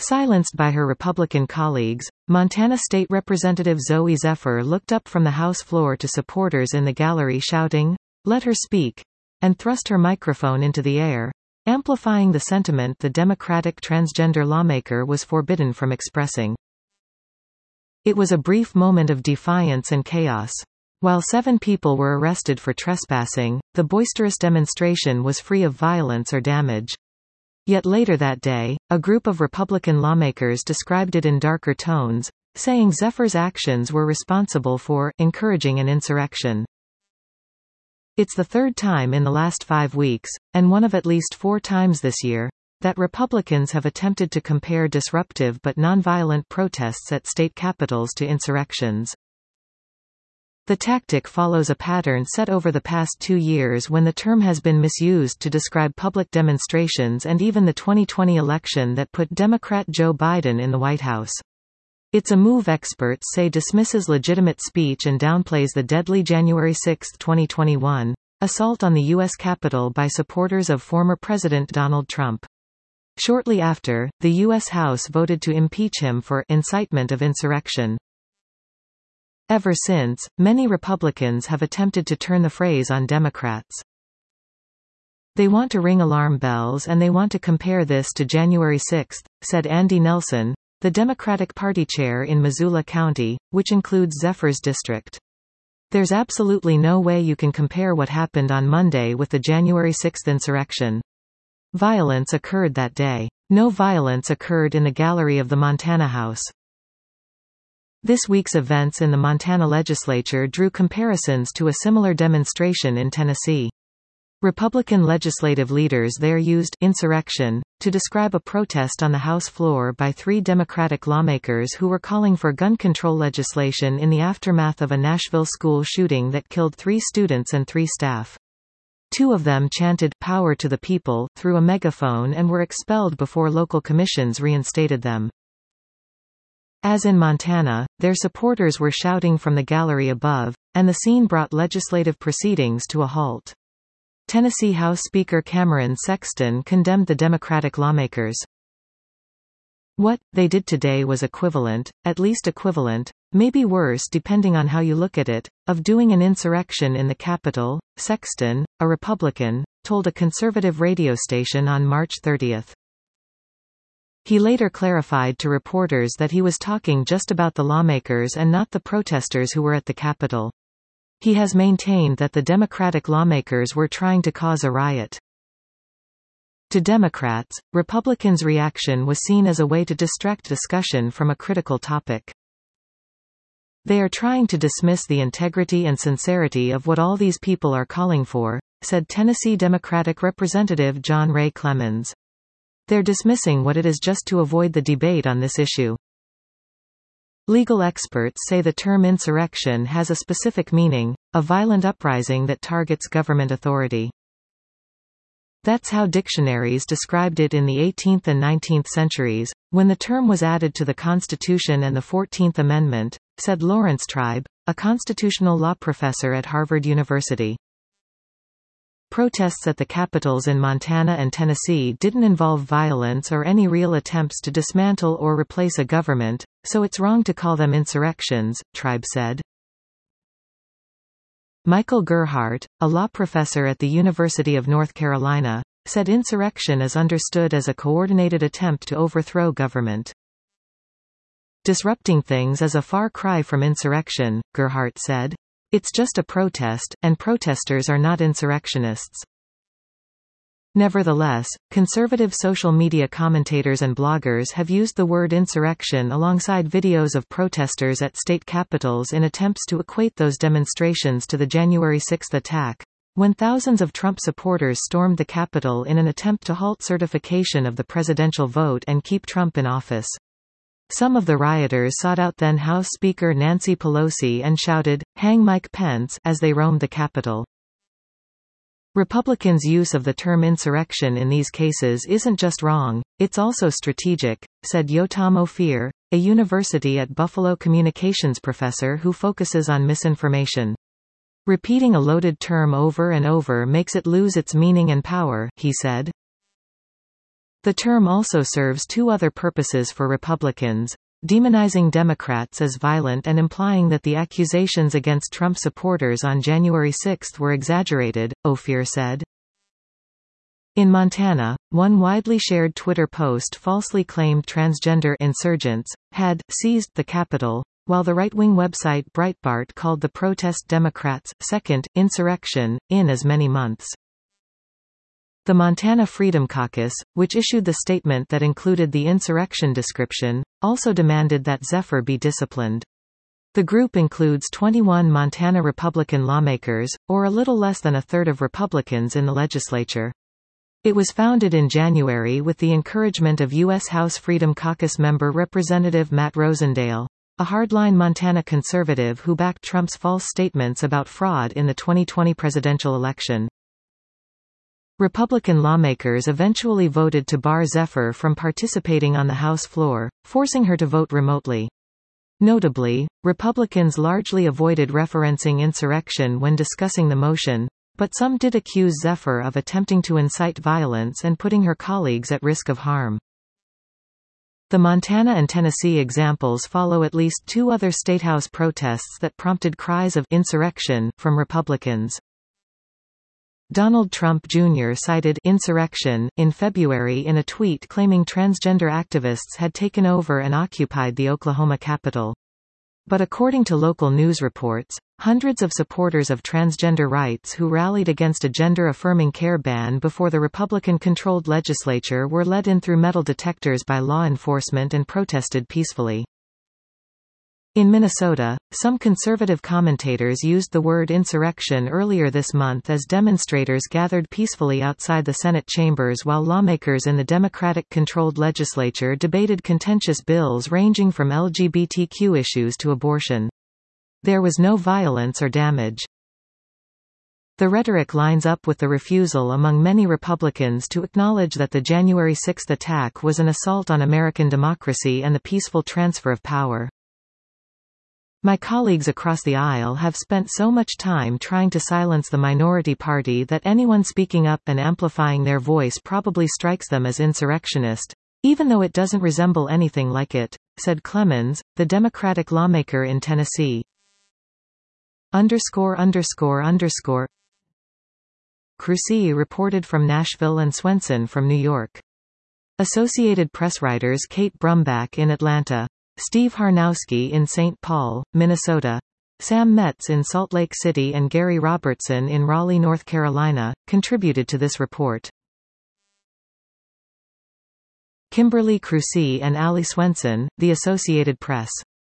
Silenced by her Republican colleagues, Montana State Representative Zoe Zephyr looked up from the House floor to supporters in the gallery shouting, "Let her speak," and thrust her microphone into the air, amplifying the sentiment the Democratic transgender lawmaker was forbidden from expressing. It was a brief moment of defiance and chaos. While 7 people were arrested for trespassing, the boisterous demonstration was free of violence or damage. Yet later that day, a group of Republican lawmakers described it in darker tones, saying Zephyr's actions were responsible for encouraging an insurrection. It's the third time in the last 5 weeks, and one of at least 4 times this year, that Republicans have attempted to compare disruptive but nonviolent protests at state capitals to insurrections. The tactic follows a pattern set over the past 2 years when the term has been misused to describe public demonstrations and even the 2020 election that put Democrat Joe Biden in the White House. It's a move experts say dismisses legitimate speech and downplays the deadly January 6, 2021, assault on the U.S. Capitol by supporters of former President Donald Trump. Shortly after, the U.S. House voted to impeach him for incitement of insurrection. Ever since, many Republicans have attempted to turn the phrase on Democrats. They want to ring alarm bells and they want to compare this to January 6, said Andy Nelson, the Democratic Party chair in Missoula County, which includes Zephyr's district. There's absolutely no way you can compare what happened on Monday with the January 6 insurrection. Violence occurred that day. No violence occurred in the gallery of the Montana House. This week's events in the Montana legislature drew comparisons to a similar demonstration in Tennessee. Republican legislative leaders there used insurrection to describe a protest on the House floor by 3 Democratic lawmakers who were calling for gun control legislation in the aftermath of a Nashville school shooting that killed 3 students and 3 staff. 2 of them chanted "Power to the People" through a megaphone and were expelled before local commissions reinstated them. As in Montana, their supporters were shouting from the gallery above, and the scene brought legislative proceedings to a halt. Tennessee House Speaker Cameron Sexton condemned the Democratic lawmakers. What they did today was equivalent, at least equivalent, maybe worse depending on how you look at it, of doing an insurrection in the Capitol, Sexton, a Republican, told a conservative radio station on March 30. He later clarified to reporters that he was talking just about the lawmakers and not the protesters who were at the Capitol. He has maintained that the Democratic lawmakers were trying to cause a riot. To Democrats, Republicans' reaction was seen as a way to distract discussion from a critical topic. They are trying to dismiss the integrity and sincerity of what all these people are calling for, said Tennessee Democratic Representative John Ray Clemens. They're dismissing what it is just to avoid the debate on this issue. Legal experts say the term insurrection has a specific meaning, a violent uprising that targets government authority. That's how dictionaries described it in the 18th and 19th centuries, when the term was added to the Constitution and the 14th Amendment, said Lawrence Tribe, a constitutional law professor at Harvard University. Protests at the capitals in Montana and Tennessee didn't involve violence or any real attempts to dismantle or replace a government, so it's wrong to call them insurrections, Tribe said. Michael Gerhardt, a law professor at the University of North Carolina, said insurrection is understood as a coordinated attempt to overthrow government. Disrupting things is a far cry from insurrection, Gerhardt said. It's just a protest, and protesters are not insurrectionists. Nevertheless, conservative social media commentators and bloggers have used the word insurrection alongside videos of protesters at state capitals in attempts to equate those demonstrations to the January 6 attack, when thousands of Trump supporters stormed the Capitol in an attempt to halt certification of the presidential vote and keep Trump in office. Some of the rioters sought out then House Speaker Nancy Pelosi and shouted, "Hang Mike Pence," as they roamed the Capitol. Republicans' use of the term insurrection in these cases isn't just wrong, it's also strategic, said Yotam Ophir, a University at Buffalo communications professor who focuses on misinformation. Repeating a loaded term over and over makes it lose its meaning and power, he said. The term also serves two other purposes for Republicans: demonizing Democrats as violent and implying that the accusations against Trump supporters on January 6 were exaggerated, Ophir said. In Montana, one widely shared Twitter post falsely claimed transgender insurgents had seized the Capitol, while the right-wing website Breitbart called the protest Democrats' second insurrection in as many months. The Montana Freedom Caucus, which issued the statement that included the insurrection description, also demanded that Zephyr be disciplined. The group includes 21 Montana Republican lawmakers, or a little less than a third of Republicans in the legislature. It was founded in January with the encouragement of U.S. House Freedom Caucus member Representative Matt Rosendale, a hardline Montana conservative who backed Trump's false statements about fraud in the 2020 presidential election. Republican lawmakers eventually voted to bar Zephyr from participating on the House floor, forcing her to vote remotely. Notably, Republicans largely avoided referencing insurrection when discussing the motion, but some did accuse Zephyr of attempting to incite violence and putting her colleagues at risk of harm. The Montana and Tennessee examples follow at least two other statehouse protests that prompted cries of insurrection from Republicans. Donald Trump Jr. cited insurrection in February in a tweet claiming transgender activists had taken over and occupied the Oklahoma Capitol. But according to local news reports, hundreds of supporters of transgender rights who rallied against a gender-affirming care ban before the Republican-controlled legislature were led in through metal detectors by law enforcement and protested peacefully. In Minnesota, some conservative commentators used the word insurrection earlier this month as demonstrators gathered peacefully outside the Senate chambers while lawmakers in the Democratic-controlled legislature debated contentious bills ranging from LGBTQ issues to abortion. There was no violence or damage. The rhetoric lines up with the refusal among many Republicans to acknowledge that the January 6 attack was an assault on American democracy and the peaceful transfer of power. My colleagues across the aisle have spent so much time trying to silence the minority party that anyone speaking up and amplifying their voice probably strikes them as insurrectionist, even though it doesn't resemble anything like it, said Clemens, the Democratic lawmaker in Tennessee. Crucy reported from Nashville and Swenson from New York. Associated Press writers Kate Brumbach in Atlanta, Steve Harnowski in St. Paul, Minnesota, Sam Metz in Salt Lake City and Gary Robertson in Raleigh, North Carolina, contributed to this report. Kimberly Crucy and Ali Swenson, The Associated Press.